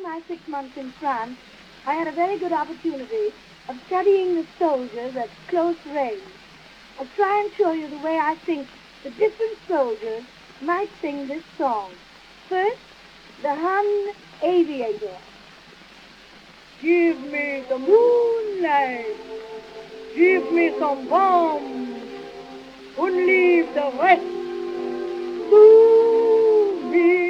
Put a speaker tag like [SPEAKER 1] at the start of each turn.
[SPEAKER 1] my 6 months in France, I had a very good opportunity of studying the soldiers at close range. I'll try and show you the way I think the different soldiers might sing this song. First, the Hun aviator. Give me the moonlight, give me some bombs, and leave the rest to me.